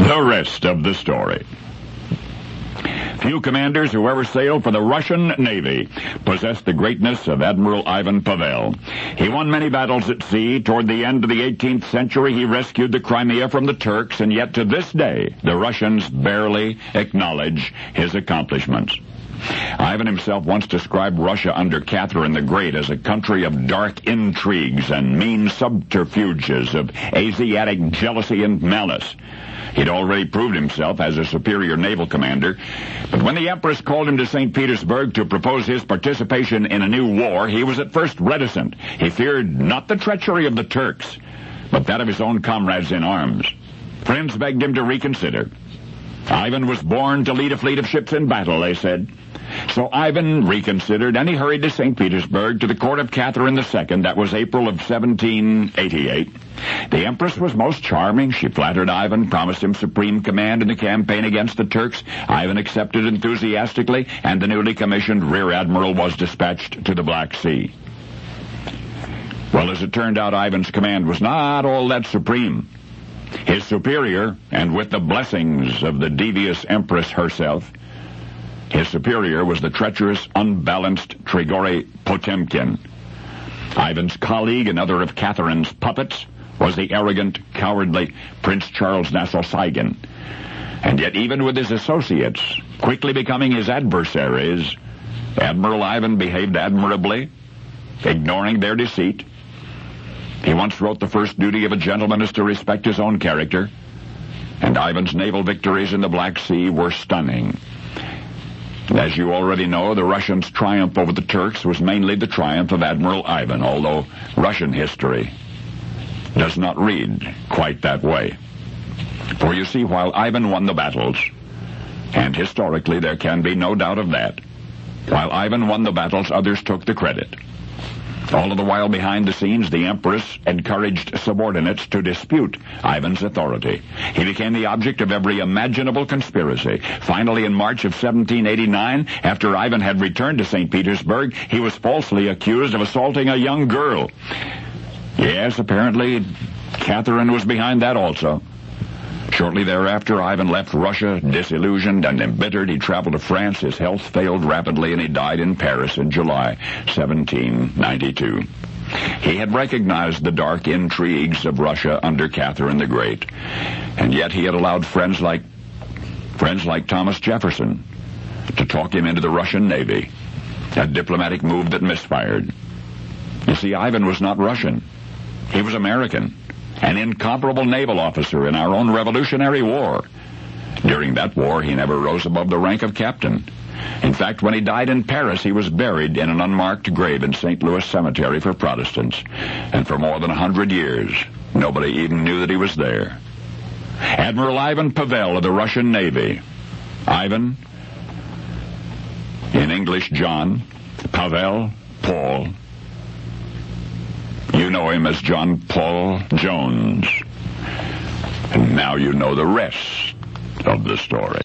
The rest of the story. Few commanders who ever sailed for the Russian Navy possessed the greatness of Admiral Ivan Pavel. He won many battles at sea. Toward the end of the 18th century, he rescued the Crimea from the Turks, and yet to this day, the Russians barely acknowledge his accomplishments. Ivan himself once described Russia under Catherine the Great as a country of dark intrigues and mean subterfuges, of Asiatic jealousy and malice. He'd already proved himself as a superior naval commander, but when the Empress called him to St. Petersburg to propose his participation in a new war, he was at first reticent. He feared not the treachery of the Turks, but that of his own comrades in arms. Friends begged him to reconsider. Ivan was born to lead a fleet of ships in battle, they said. So Ivan reconsidered, and he hurried to St. Petersburg to the court of Catherine II. That was April of 1788. The Empress was most charming. She flattered Ivan, promised him supreme command in the campaign against the Turks. Ivan accepted enthusiastically, and the newly commissioned rear admiral was dispatched to the Black Sea. Well, as it turned out, Ivan's command was not all that supreme. His superior, and with the blessings of the devious Empress herself, his superior was the treacherous, unbalanced Grigory Potemkin. Ivan's colleague, another of Catherine's puppets, was the arrogant, cowardly Prince Charles Nassau-Siegen. And yet even with his associates quickly becoming his adversaries, Admiral Ivan behaved admirably, ignoring their deceit. He once wrote, "The first duty of a gentleman is to respect his own character," and Ivan's naval victories in the Black Sea were stunning. As you already know, the Russians' triumph over the Turks was mainly the triumph of Admiral Ivan, although Russian history does not read quite that way. For you see, while Ivan won the battles, and historically there can be no doubt of that, while Ivan won the battles, others took the credit. All of the while behind the scenes, the Empress encouraged subordinates to dispute Ivan's authority. He became the object of every imaginable conspiracy. Finally, in March of 1789, after Ivan had returned to St. Petersburg, he was falsely accused of assaulting a young girl. Yes, apparently, Catherine was behind that also. Shortly thereafter, Ivan left Russia, disillusioned and embittered. He traveled to France. His health failed rapidly, and he died in Paris in July 1792. He had recognized the dark intrigues of Russia under Catherine the Great, and yet he had allowed friends like Thomas Jefferson to talk him into the Russian Navy, a diplomatic move that misfired. You see, Ivan was not Russian. He was American, an incomparable naval officer in our own Revolutionary War. During that war, he never rose above the rank of captain. In fact, when he died in Paris, he was buried in an unmarked grave in St. Louis Cemetery for Protestants. And for more than 100 years, nobody even knew that he was there. Admiral Ivan Pavel of the Russian Navy. Ivan, in English John, Pavel, Paul. You know him as John Paul Jones. And now you know the rest of the story.